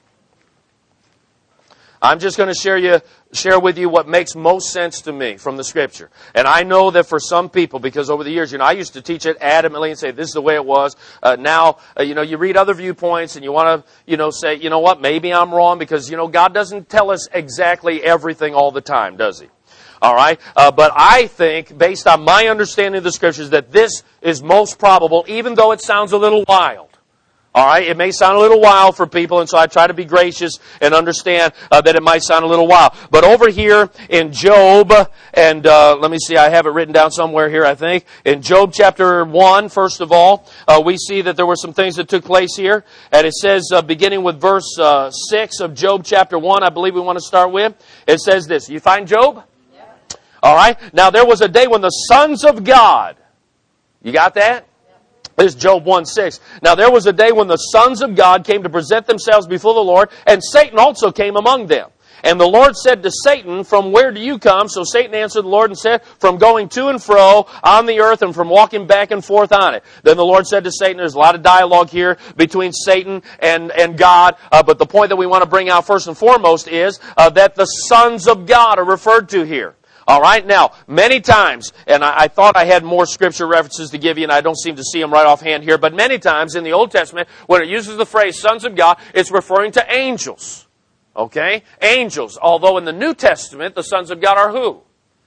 I'm just going to share you share with you what makes most sense to me from the Scripture. And I know that for some people, because over the years, you know, I used to teach it adamantly and say, this is the way it was. Uh, now, uh, you know, you read other viewpoints and you want to, you know, say, you know what, maybe I'm wrong, because, you know, God doesn't tell us exactly everything all the time, does He? All right? Uh, but I think, based on my understanding of the Scriptures, that this is most probable, even though it sounds a little wild. All right, it may sound a little wild for people, and so I try to be gracious and understand uh, that it might sound a little wild. But over here in Job, and uh, let me see, I have it written down somewhere here, I think. In Job chapter one, first of all, uh, we see that there were some things that took place here. And it says, uh, beginning with verse uh, six of Job chapter one, I believe we want to start with. It says this. You find Job? Yeah. All right. Now, there was a day when the sons of God, you got that? This is Job one six. Now there was a day when the sons of God came to present themselves before the Lord, and Satan also came among them. And the Lord said to Satan, from where do you come? So Satan answered the Lord and said, from going to and fro on the earth and from walking back and forth on it. Then the Lord said to Satan, there's a lot of dialogue here between Satan and, and God, uh, but the point that we want to bring out first and foremost is uh, that the sons of God are referred to here. All right, now, many times, and I, I thought I had more scripture references to give you, and I don't seem to see them right offhand here, but many times in the Old Testament, when it uses the phrase sons of God, it's referring to angels. Okay? Angels. Although in the New Testament, the sons of God are who?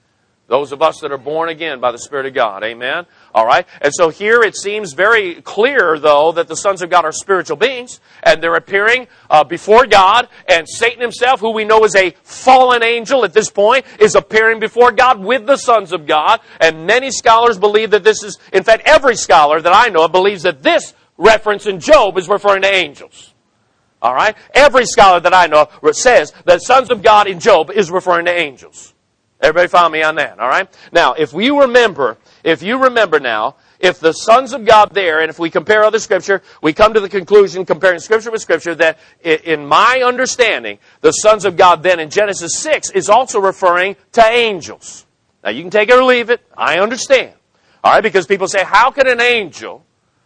Those of us that are born again by the Spirit of God. Amen? All right? And so here it seems very clear, though, that the sons of God are spiritual beings, and they're appearing uh, before God, and Satan himself, who we know is a fallen angel at this point, is appearing before God with the sons of God. And many scholars believe that this is, in fact, every scholar that I know believes that this reference in Job is referring to angels. All right? Every scholar that I know says that sons of God in Job is referring to angels. Everybody follow me on that, all right? Now, if you remember, if you remember now, if the sons of God there, and if we compare other Scripture, we come to the conclusion, comparing Scripture with Scripture, that in my understanding, the sons of God then in Genesis six is also referring to angels. Now, you can take it or leave it. I understand. All right, because people say, how can an angel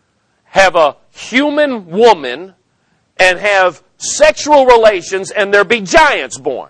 have a human woman and have sexual relations and there be giants born?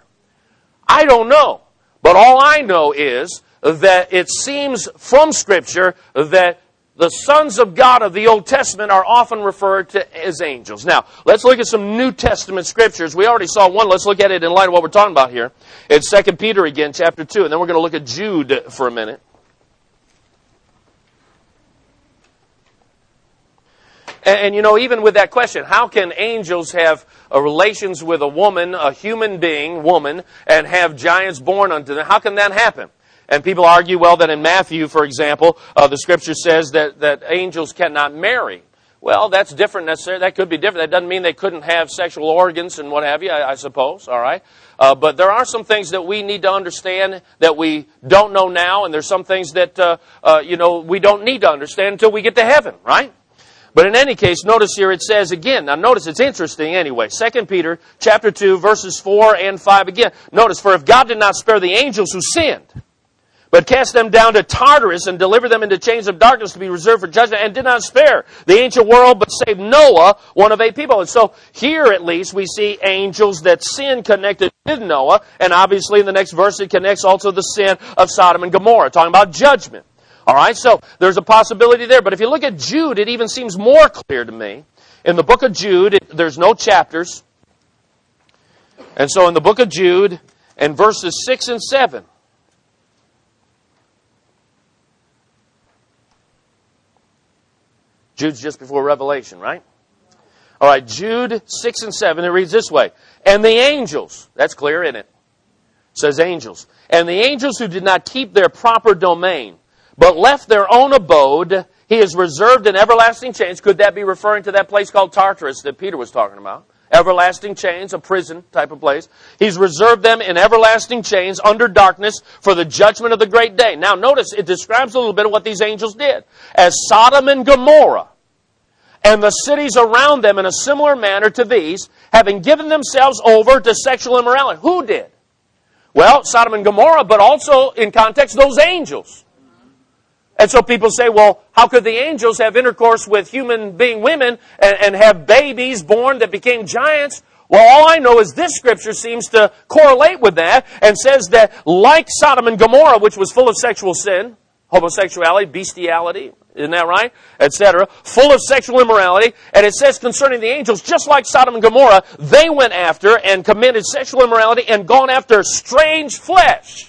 I don't know. But all I know is that it seems from Scripture that the sons of God of the Old Testament are often referred to as angels. Now, let's look at some New Testament Scriptures. We already saw one. Let's look at it in light of what we're talking about here. It's Second Peter again, chapter two. And then we're going to look at Jude for a minute. And, and you know, even with that question, how can angels have uh, relations with a woman, a human being, woman, and have giants born unto them? How can that happen? And people argue, well, that in Matthew, for example, uh, the Scripture says that, that angels cannot marry. Well, that's different necessarily. That could be different. That doesn't mean they couldn't have sexual organs and what have you, I, I suppose. All right. Uh, but there are some things that we need to understand that we don't know now, and there's some things that, uh, uh, you know, we don't need to understand until we get to heaven, right? But in any case, notice here it says again. Now notice it's interesting anyway. Second Peter chapter two, verses four and five again. Notice, for if God did not spare the angels who sinned, but cast them down to Tartarus and delivered them into chains of darkness to be reserved for judgment, and did not spare the ancient world, but saved Noah, one of eight people. And so here at least we see angels that sin connected with Noah, and obviously in the next verse it connects also the sin of Sodom and Gomorrah, talking about judgment. All right, so there's a possibility there. But if you look at Jude, it even seems more clear to me. In the book of Jude, it, there's no chapters. And so in the book of Jude, in verses six and seven, Jude's just before Revelation, right? All right, Jude six and seven, it reads this way. And the angels, that's clear, isn't it? It says angels. And the angels who did not keep their proper domain, but left their own abode, he is reserved in everlasting chains. Could that be referring to that place called Tartarus that Peter was talking about? Everlasting chains, a prison type of place. He's reserved them in everlasting chains under darkness for the judgment of the great day. Now notice, it describes a little bit of what these angels did. As Sodom and Gomorrah and the cities around them in a similar manner to these, having given themselves over to sexual immorality. Who did? Well, Sodom and Gomorrah, but also in context, those angels. And so people say, well, how could the angels have intercourse with human being women and, and have babies born that became giants? Well, all I know is this scripture seems to correlate with that and says that like Sodom and Gomorrah, which was full of sexual sin, homosexuality, bestiality, isn't that right? Etc. Full of sexual immorality. And it says concerning the angels, just like Sodom and Gomorrah, they went after and committed sexual immorality and gone after strange flesh.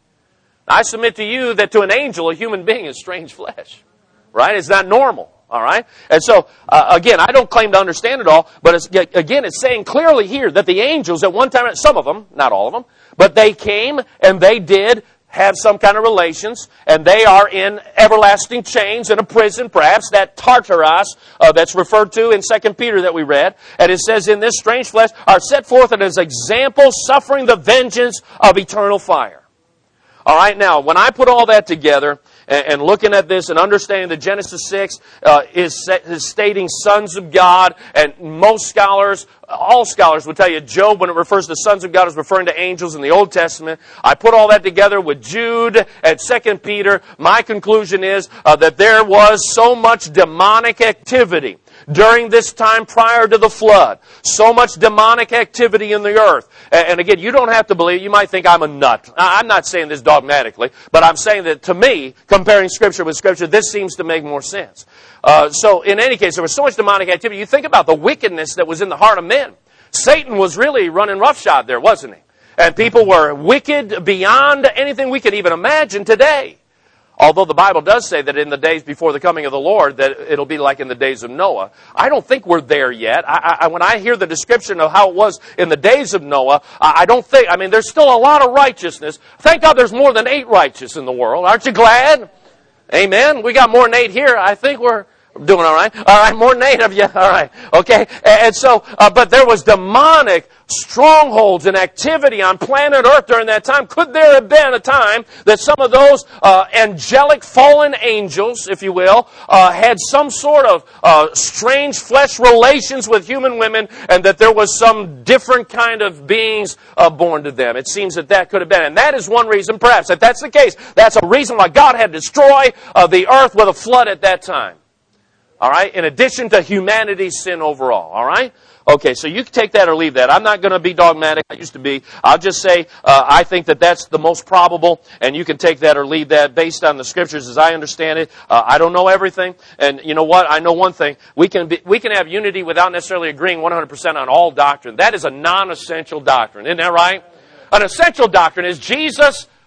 I submit to you that to an angel, a human being is strange flesh. Right? It's not normal. All right? And so, uh, again, I don't claim to understand it all, but it's, again, it's saying clearly here that the angels at one time, some of them, not all of them, but they came and they did have some kind of relations, and they are in everlasting chains in a prison, perhaps that Tartarus uh, that's referred to in Second Peter that we read. And it says, in this strange flesh are set forth as examples, suffering the vengeance of eternal fire. All right, now, when I put all that together and, and looking at this and understanding that Genesis six uh, is, is stating sons of God, and most scholars, all scholars will tell you Job, when it refers to sons of God, is referring to angels in the Old Testament. I put all that together with Jude and Second Peter. My conclusion is uh, that there was so much demonic activity during this time prior to the flood. So much demonic activity in the earth. And again, you don't have to believe. You might think I'm a nut. I'm not saying this dogmatically, but I'm saying that to me, comparing Scripture with Scripture, this seems to make more sense. Uh, so in any case, there was so much demonic activity. You think about the wickedness that was in the heart of men. Satan was really running roughshod there, wasn't he? And people were wicked beyond anything we could even imagine today. Although the Bible does say that in the days before the coming of the Lord, that it'll be like in the days of Noah. I don't think we're there yet. I, I, when I hear the description of how it was in the days of Noah, I, I don't think, I mean, there's still a lot of righteousness. Thank God there's more than eight righteous in the world. Aren't you glad? Amen. We got more than eight here. I think we're doing all right. All right, more than eight of you. All right. Okay. And so, uh, but there was demonic strongholds and activity on planet Earth during that time. Could there have been a time that some of those uh, angelic fallen angels, if you will, uh, had some sort of uh, strange flesh relations with human women, and that there was some different kind of beings uh, born to them? It seems that that could have been. And that is one reason, perhaps, if that's the case, that's a reason why God had to destroy uh, the earth with a flood at that time. All right? In addition to humanity's sin overall. All right? Okay, so you can take that or leave that. I'm not going to be dogmatic. I used to be. I'll just say uh, I think that that's the most probable, and you can take that or leave that based on the Scriptures as I understand it. Uh, I don't know everything, and you know what? I know one thing. We can be, we can have unity without necessarily agreeing one hundred percent on all doctrine. That is a non-essential doctrine. Isn't that right? An essential doctrine is Jesus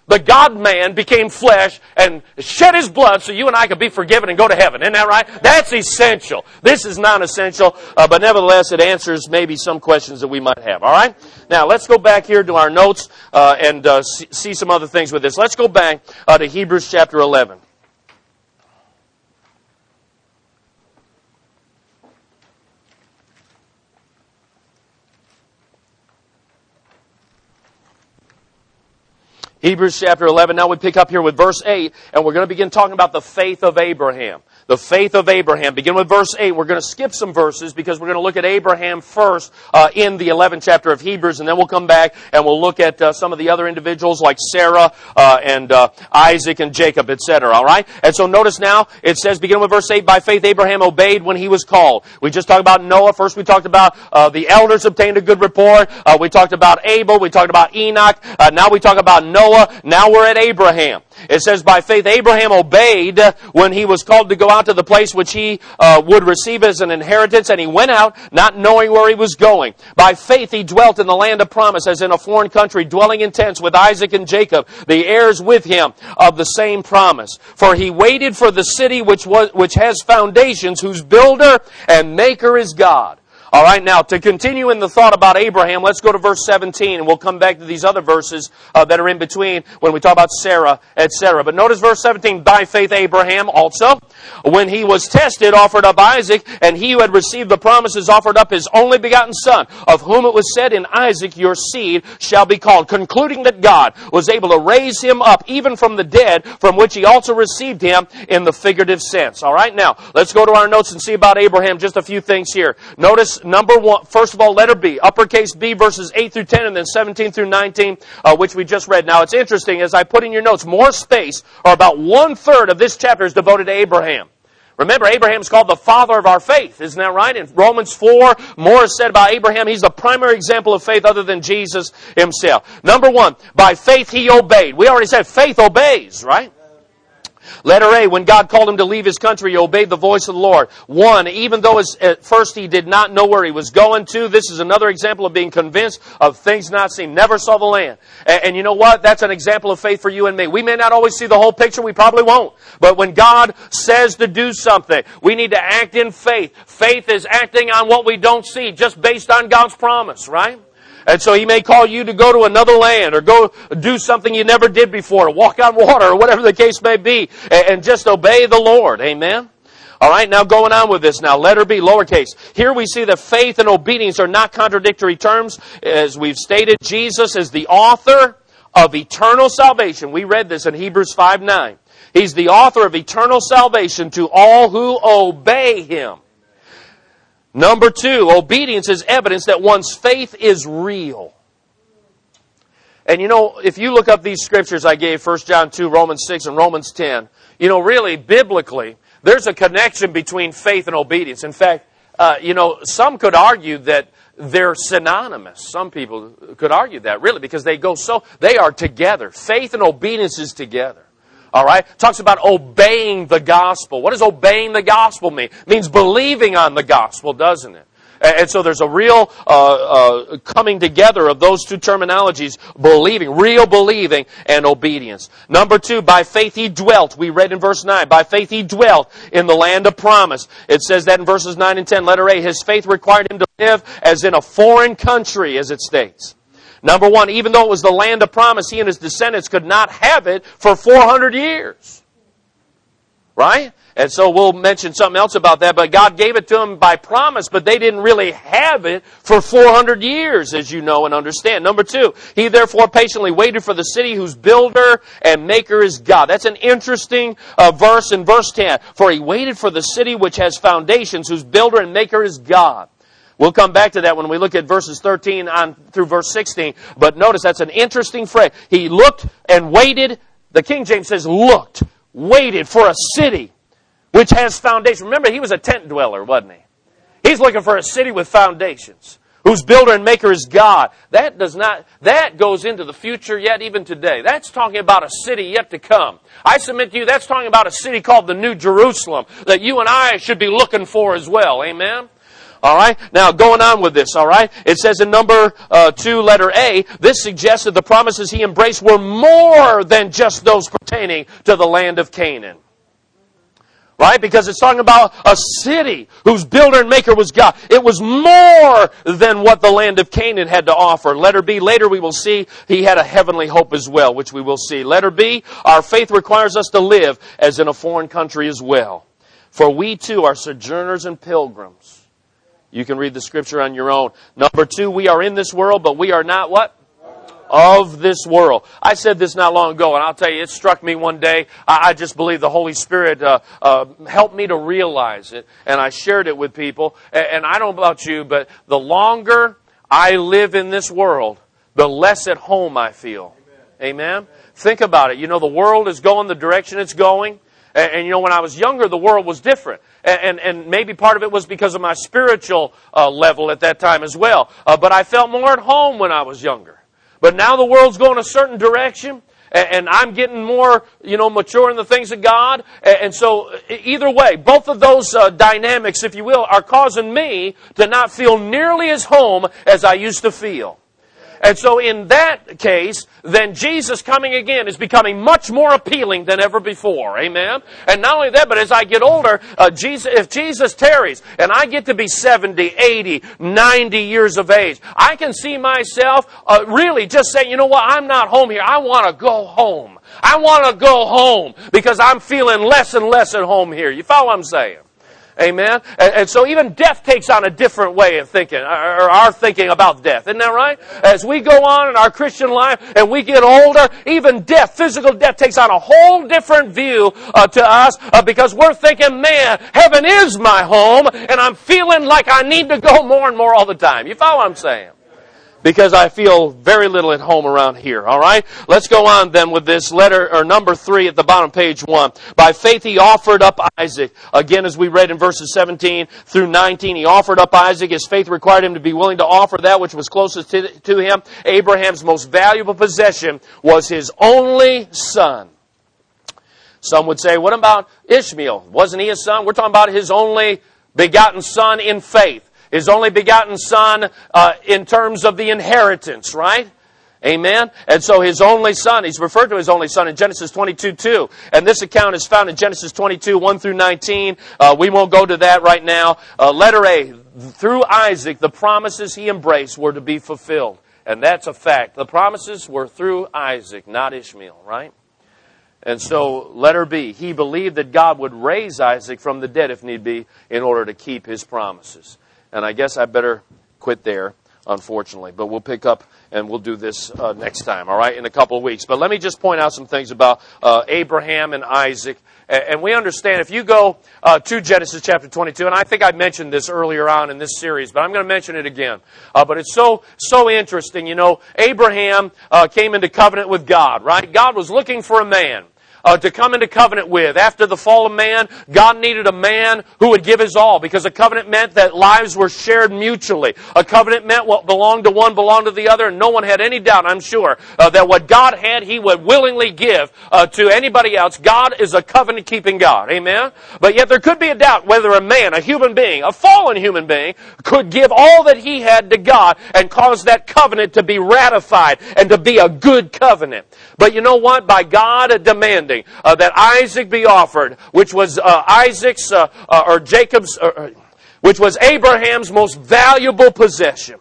The God-man became flesh and shed His blood so you and I could be forgiven and go to heaven. Isn't that right? That's essential. This is non-essential, uh, but nevertheless it answers maybe some questions that we might have. All right? Now let's go back here to our notes uh, and uh, see, see some other things with this. Let's go back uh, to Hebrews chapter eleven. Hebrews chapter eleven. Now we pick up here with verse eight, and we're going to begin talking about the faith of Abraham. The faith of Abraham. Begin with verse eight. We're going to skip some verses because we're going to look at Abraham first uh, in the eleventh chapter of Hebrews, and then we'll come back and we'll look at uh, some of the other individuals like Sarah uh, and uh, Isaac and Jacob, et cetera. All right? And so notice now, it says, begin with verse eight, by faith Abraham obeyed when he was called. We just talked about Noah. First we talked about uh, the elders obtained a good report. Uh, we talked about Abel. We talked about Enoch. Uh, now we talk about Noah. Now we're at Abraham. It says, by faith Abraham obeyed when he was called to go out to the place which he uh, would receive as an inheritance, and he went out not knowing where he was going. By faith he dwelt in the land of promise as in a foreign country, dwelling in tents with Isaac and Jacob, the heirs with him of the same promise. For he waited for the city which was which has foundations, whose builder and maker is God. All right, now, to continue in the thought about Abraham, let's go to verse seventeen, and we'll come back to these other verses uh, that are in between when we talk about Sarah, et cetera. But notice verse seventeen, by faith Abraham also, when he was tested, offered up Isaac, and he who had received the promises offered up his only begotten son, of whom it was said, in Isaac your seed shall be called, concluding that God was able to raise him up even from the dead, from which he also received him in the figurative sense. All right, now, let's go to our notes and see about Abraham, just a few things here. Notice number one, first of all, letter B, uppercase B, verses eight through ten, and then seventeen through nineteen, uh, which we just read. Now, it's interesting, as I put in your notes, more space, or about one-third of this chapter is devoted to Abraham. Remember, Abraham's called the father of our faith. Isn't that right? In Romans four, more is said about Abraham. He's the primary example of faith other than Jesus himself. Number one, by faith he obeyed. We already said faith obeys, right? Letter A, when God called him to leave his country, he obeyed the voice of the Lord. One, even though at first he did not know where he was going to, this is another example of being convinced of things not seen. Never saw the land. And, and you know what? That's an example of faith for you and me. We may not always see the whole picture. We probably won't. But when God says to do something, we need to act in faith. Faith is acting on what we don't see, just based on God's promise, right? And so He may call you to go to another land or go do something you never did before, walk on water or whatever the case may be, and just obey the Lord. Amen? All right, now going on with this now. Letter B, lowercase. Here we see that faith and obedience are not contradictory terms. As we've stated, Jesus is the author of eternal salvation. We read this in Hebrews five nine. He's the author of eternal salvation to all who obey Him. Number two, obedience is evidence that one's faith is real. And you know, if you look up these scriptures I gave, First John two, Romans six, and Romans ten, you know, really, biblically, there's a connection between faith and obedience. In fact, uh, you know, some could argue that they're synonymous. Some people could argue that, really, because they go so, they are together. Faith and obedience is together. All right? Talks about obeying the gospel. What does obeying the gospel mean? It means believing on the gospel, doesn't it? And so there's a real uh, uh, coming together of those two terminologies, believing, real believing, and obedience. Number two, by faith he dwelt. We read in verse nine. By faith he dwelt in the land of promise. It says that in verses nine and ten. Letter A, his faith required him to live as in a foreign country, as it states. Number one, even though it was the land of promise, he and his descendants could not have it for four hundred years. Right? And so we'll mention something else about that, but God gave it to them by promise, but they didn't really have it for four hundred years, as you know and understand. Number two, he therefore patiently waited for the city whose builder and maker is God. That's an interesting uh, verse in verse ten. For he waited for the city which has foundations, whose builder and maker is God. We'll come back to that when we look at verses thirteen on through verse sixteen. But notice that's an interesting phrase. He looked and waited. The King James says looked, waited for a city which has foundations. Remember, he was a tent dweller, wasn't he? He's looking for a city with foundations, whose builder and maker is God. That does not, that goes into the future yet even today. That's talking about a city yet to come. I submit to you, that's talking about a city called the New Jerusalem that you and I should be looking for as well. Amen? All right? Now, going on with this, all right? It says in number uh, two, letter A, this suggests that the promises he embraced were more than just those pertaining to the land of Canaan. Right? Because it's talking about a city whose builder and maker was God. It was more than what the land of Canaan had to offer. Letter B, later we will see he had a heavenly hope as well, which we will see. Letter B, our faith requires us to live as in a foreign country as well. For we too are sojourners and pilgrims. You can read the scripture on your own. Number two, we are in this world, but we are not what? Of this world. I said this not long ago, and I'll tell you, it struck me one day. I, I just believe the Holy Spirit uh, uh, helped me to realize it, and I shared it with people. And, and I don't know about you, but the longer I live in this world, the less at home I feel. Amen? Amen? Think about it. You know, the world is going the direction it's going. And, and you know, when I was younger, the world was different. And, and, and maybe part of it was because of my spiritual uh, level at that time as well. Uh, but I felt more at home when I was younger. But now the world's going a certain direction, and I'm getting more, you know, mature in the things of God. And so either way, both of those uh, dynamics, if you will, are causing me to not feel nearly as home as I used to feel. And so in that case, then Jesus coming again is becoming much more appealing than ever before. Amen? And not only that, but as I get older, uh, Jesus, if Jesus tarries and I get to be seventy, eighty, ninety years of age, I can see myself uh, really just saying, you know what, I'm not home here. I want to go home. I want to go home because I'm feeling less and less at home here. You follow what I'm saying? Amen? And, and so even death takes on a different way of thinking, or our thinking about death. Isn't that right? As we go on in our Christian life and we get older, even death, physical death, takes on a whole different view uh, to us uh, because we're thinking, man, heaven is my home, and I'm feeling like I need to go more and more all the time. You follow what I'm saying? Because I feel very little at home around here. All right? Let's go on then with this letter, or number three at the bottom, page one. By faith he offered up Isaac. Again, as we read in verses seventeen through nineteen, he offered up Isaac. His faith required him to be willing to offer that which was closest to, to him. Abraham's most valuable possession was his only son. Some would say, what about Ishmael? Wasn't he a son? We're talking about his only begotten son in faith. His only begotten son uh, in terms of the inheritance, right? Amen? And so his only son, he's referred to his only son in Genesis twenty-two two. And this account is found in Genesis twenty-two one through nineteen. Uh, we won't go to that right now. Uh, letter A, through Isaac, the promises he embraced were to be fulfilled. And that's a fact. The promises were through Isaac, not Ishmael, right? And so, letter B, he believed that God would raise Isaac from the dead if need be in order to keep his promises. And I guess I better quit there, unfortunately. But we'll pick up and we'll do this uh, next time, all right, in a couple of weeks. But let me just point out some things about uh, Abraham and Isaac. And we understand, if you go uh, to Genesis chapter twenty-two, and I think I mentioned this earlier on in this series, but I'm going to mention it again. Uh, but it's so so interesting. You know, Abraham uh, came into covenant with God, right? God was looking for a man Uh, to come into covenant with. After the fall of man, God needed a man who would give his all, because a covenant meant that lives were shared mutually. A covenant meant what belonged to one belonged to the other, and no one had any doubt, I'm sure, uh, that what God had, he would willingly give uh, to anybody else. God is a covenant-keeping God. Amen? But yet there could be a doubt whether a man, a human being, a fallen human being, could give all that he had to God and cause that covenant to be ratified and to be a good covenant. But you know what? By God demanding Uh, that Isaac be offered, which was uh, Isaac's uh, uh, or Jacob's, uh, which was Abraham's most valuable possession.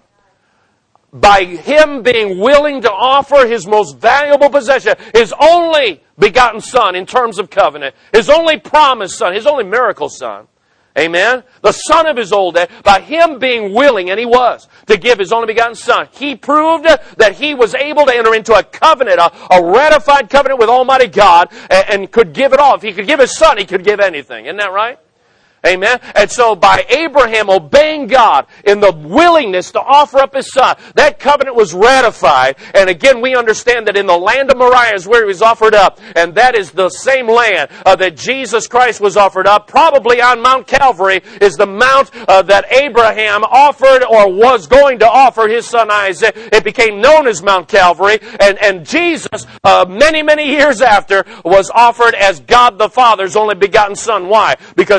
By him being willing to offer his most valuable possession, his only begotten son in terms of covenant, his only promised son, his only miracle son. Amen? The son of his old age, by him being willing, and he was, to give his only begotten son, he proved that he was able to enter into a covenant, a, a ratified covenant with Almighty God, and, and could give it all. If he could give his son, he could give anything. Isn't that right? Amen? And so by Abraham obeying God in the willingness to offer up his son, that covenant was ratified. And again, we understand that in the land of Moriah is where he was offered up. And that is the same land uh, that Jesus Christ was offered up. Probably on Mount Calvary is the mount uh, that Abraham offered or was going to offer his son Isaac. It became known as Mount Calvary. And, and Jesus, uh, many, many years after, was offered as God the Father's only begotten son. Why? Because Abraham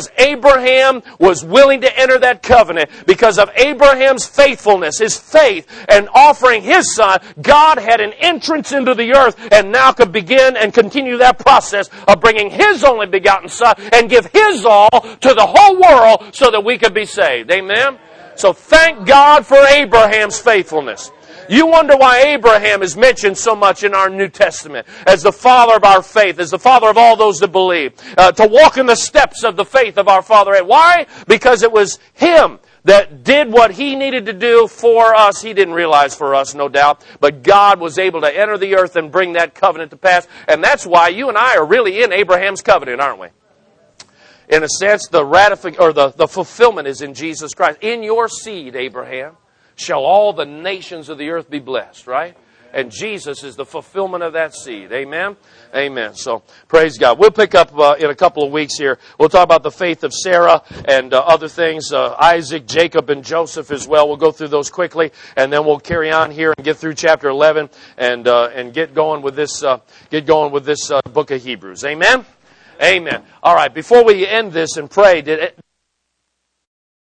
Abraham was willing to enter that covenant, because of Abraham's faithfulness, his faith, and offering his son, God had an entrance into the earth and now could begin and continue that process of bringing his only begotten son and give his all to the whole world so that we could be saved. Amen? So thank God for Abraham's faithfulness. You wonder why Abraham is mentioned so much in our New Testament as the father of our faith, as the father of all those that believe, uh, to walk in the steps of the faith of our father. Why? Because it was him that did what he needed to do for us. He didn't realize for us, no doubt, but God was able to enter the earth and bring that covenant to pass. And that's why you and I are really in Abraham's covenant, aren't we? In a sense, the ratific or the, the fulfillment is in Jesus Christ. In your seed, Abraham, shall all the nations of the earth be blessed, right? And Jesus is the fulfillment of that seed. Amen? Amen. So, praise God. We'll pick up uh, in a couple of weeks here. We'll talk about the faith of Sarah and uh, other things, uh, Isaac, Jacob, and Joseph as well. We'll go through those quickly, and then we'll carry on here and get through chapter eleven and uh, and get going with this uh, get going with this uh, book of Hebrews. Amen? Amen. All right, before we end this and pray, did it,